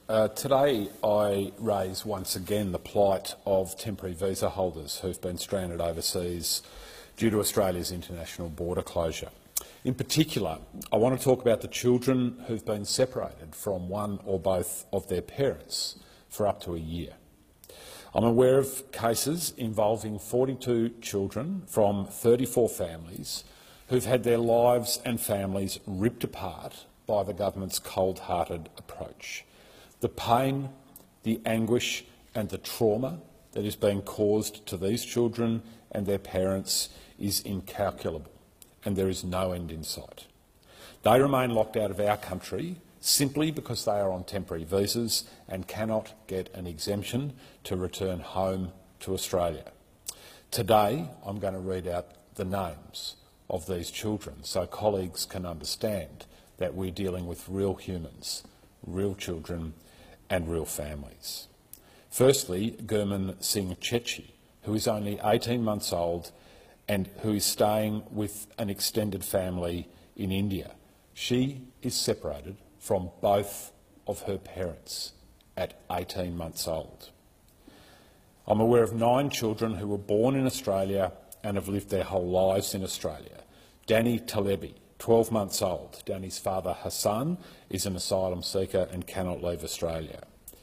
Today I raise once again the plight of temporary visa holders who've been stranded overseas due to Australia's international border closure. In particular, I want to talk about the children who've been separated from one or both of their parents for up to a year. I'm aware of cases involving 42 children from 34 families who've had their lives and families ripped apart by the government's cold-hearted approach. The pain, the anguish and the trauma that is being caused to these children and their parents is incalculable, and there is no end in sight. They remain locked out of our country simply because they are on temporary visas and cannot get an exemption to return home to Australia. Today, I'm going to read out the names of these children so colleagues can understand that we're dealing with real humans, real children and real families. Firstly, Gurman Singh Chechi, who is only 18 months old and who is staying with an extended family in India. She is separated from both of her parents at 18 months old. I'm aware of 9 children who were born in Australia and have lived their whole lives in Australia. Danny Talebi, 12 months old. Danny's father, Hassan, is an asylum seeker and cannot leave Australia.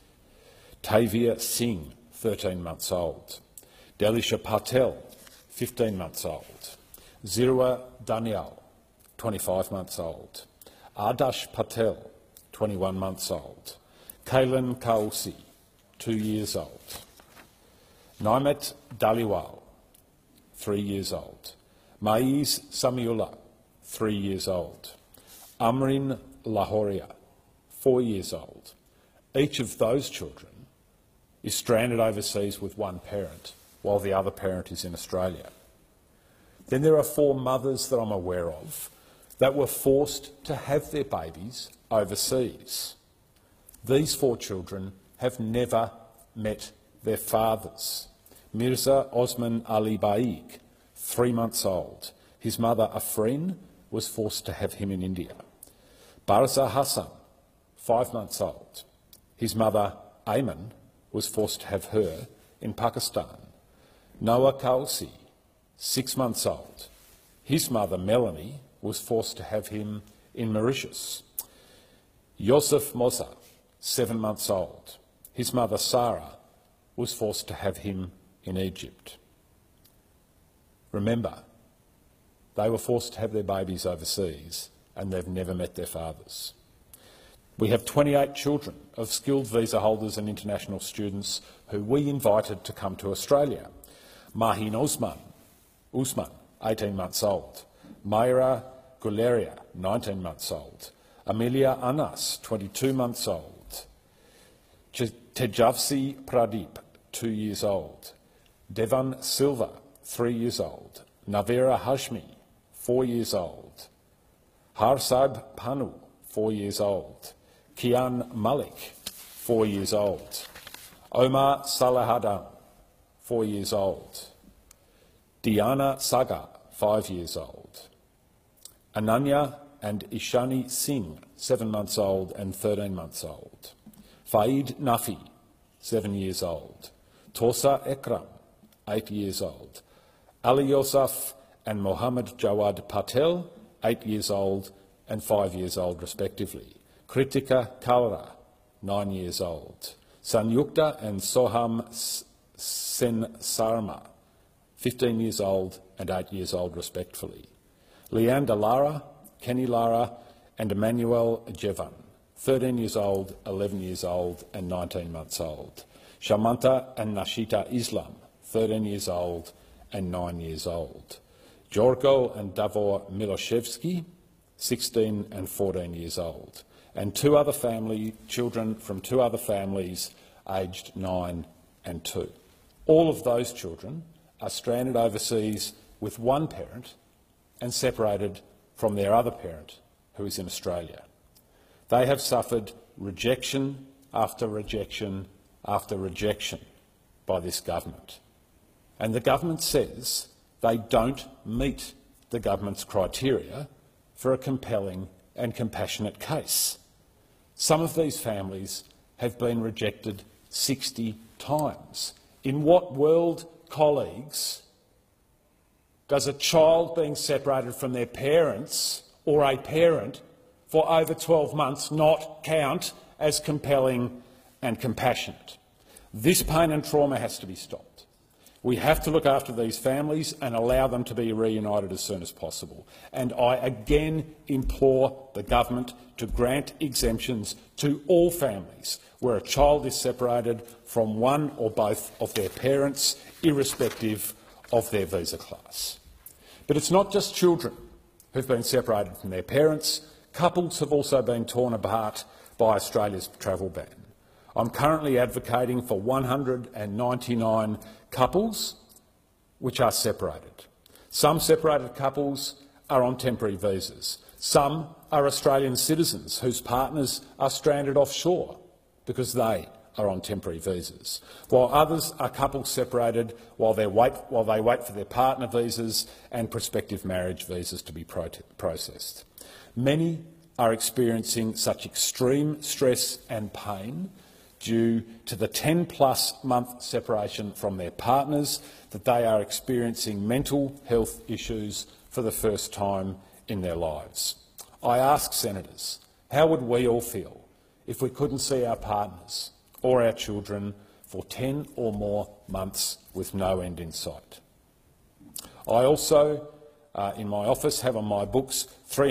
Tavia Singh, 13 months old. Delisha Patel, 15 months old. Zirua Daniel, 25 months old. Ardash Patel, 21 months old. Kailan Kausi, 2 years old. Naimet Daliwal, 3 years old. Maiz Samiullah, 3 years old. Amrin Lahoria, 4 years old. Each of those children is stranded overseas with one parent while the other parent is in Australia. Then there are 4 mothers that I'm aware of that were forced to have their babies overseas. These 4 children have never met their fathers. Mirza Osman Ali Baig, 3 months old. His mother, Afrin, was forced to have him in India. Barza Hassan, 5 months old. His mother, Ayman, was forced to have her in Pakistan. Noah Kausi, 6 months old. His mother, Melanie, was forced to have him in Mauritius. Yosef Mosa, 7 months old. His mother, Sarah, was forced to have him in Egypt. Remember, they were forced to have their babies overseas and they've never met their fathers. We have 28 children of skilled visa holders and international students who we invited to come to Australia. Mahin Usman, 18 months old. Mayra Guleria, 19 months old. Amelia Anas, 22 months old. Tejavsi Pradeep, 2 years old. Devan Silva, 3 years old. Navera Hashmi, 4 years old. Harsab Panu, 4 years old. Kian Malik, 4 years old. Omar Salahadan, 4 years old. Diana Sagar, 5 years old. Ananya and Ishani Singh, 7 months old and 13 months old. Faid Nafi, 7 years old. Tosa Ekram, 8 years old. Ali Yosaf and Mohammed Jawad Patel, 8 years old and 5 years old respectively. Kritika Kaura, 9 years old. Sanyukta and Soham Sen Sarma, 15 years old and 8 years old respectively. Leander Lara, Kenny Lara and Emmanuel Jevan, 13 years old, 11 years old and 19 months old. Shamanta and Nashita Islam, 13 years old and 9 years old. Jorgo and Davor Miloshevsky, 16 and 14 years old. And 2 other children from 2 other families aged 9 and 2. All of those children are stranded overseas with one parent and separated from their other parent, who is in Australia. They have suffered rejection after rejection after rejection by this government. And the government says they don't meet the government's criteria for a compelling and compassionate case. Some of these families have been rejected 60 times. In what world, colleagues, does a child being separated from their parents or a parent for over 12 months not count as compelling and compassionate? This pain and trauma has to be stopped. We have to look after these families and allow them to be reunited as soon as possible. And I again implore the government to grant exemptions to all families where a child is separated from one or both of their parents, irrespective of their visa class. But it's not just children who've been separated from their parents. Couples have also been torn apart by Australia's travel ban. I'm currently advocating for 199 couples which are separated. Some separated couples are on temporary visas. Some are Australian citizens whose partners are stranded offshore because they are on temporary visas, while others are couples separated while they wait for their partner visas and prospective marriage visas to be processed. Many are experiencing such extreme stress and pain due to the 10+ month separation from their partners that they are experiencing mental health issues for the first time in their lives. I ask senators, how would we all feel if we couldn't see our partners or our children for 10 or more months with no end in sight? I also, in my office, have on my books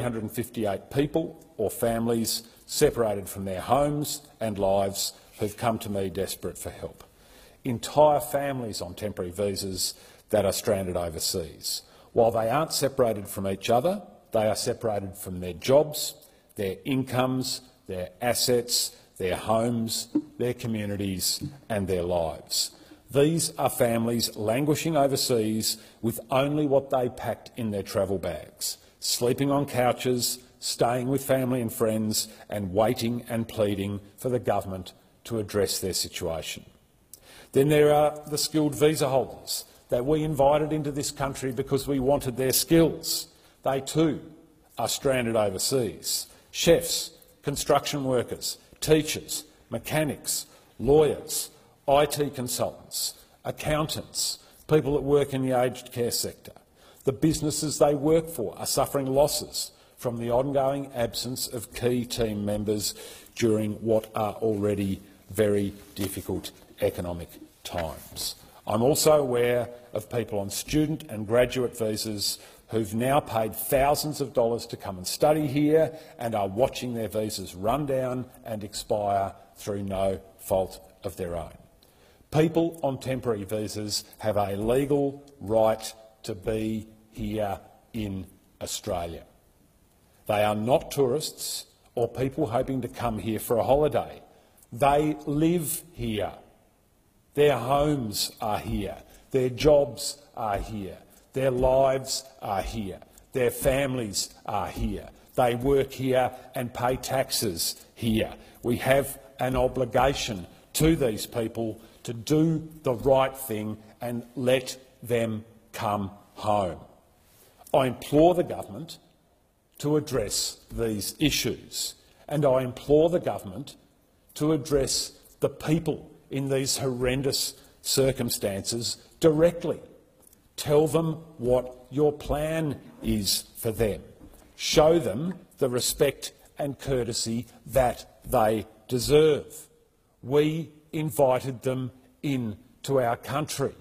358 people or families separated from their homes and lives who've come to me desperate for help. Entire families on temporary visas that are stranded overseas. While they aren't separated from each other, they are separated from their jobs, their incomes, their assets, their homes, their communities and their lives. These are families languishing overseas with only what they packed in their travel bags, sleeping on couches, staying with family and friends and waiting and pleading for the government to address their situation. Then there are the skilled visa holders that we invited into this country because we wanted their skills. They too are stranded overseas. Chefs, construction workers, teachers, mechanics, lawyers, IT consultants, accountants, people that work in the aged care sector. The businesses they work for are suffering losses from the ongoing absence of key team members during what are already very difficult economic times. I'm also aware of people on student and graduate visas who've now paid thousands of dollars to come and study here and are watching their visas run down and expire through no fault of their own. People on temporary visas have a legal right to be here in Australia. They are not tourists or people hoping to come here for a holiday. They live here. Their homes are here. Their jobs are here. Their lives are here. Their families are here. They work here and pay taxes here. We have an obligation to these people to do the right thing and let them come home. I implore the government to address these issues, and I implore the government to address the people in these horrendous circumstances directly. Tell them what your plan is for them. Show them the respect and courtesy that they deserve. We invited them into our country.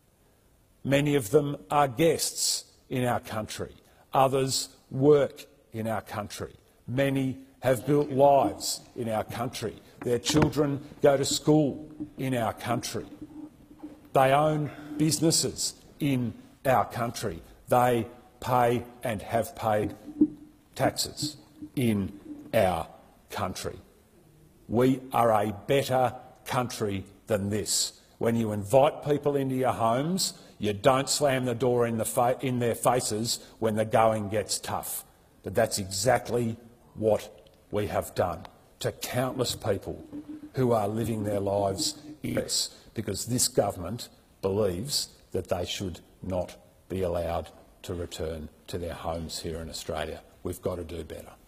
Many of them are guests in our country. Others work in our country. Many have built lives in our country. Their children go to school in our country. They own businesses in our country. They pay and have paid taxes in our country. We are a better country than this. When you invite people into your homes, you don't slam the door in their faces when the going gets tough. But that's exactly what we have done to countless people who are living their lives in this, because this government believes that they should not be allowed to return to their homes here in Australia. We've got to do better.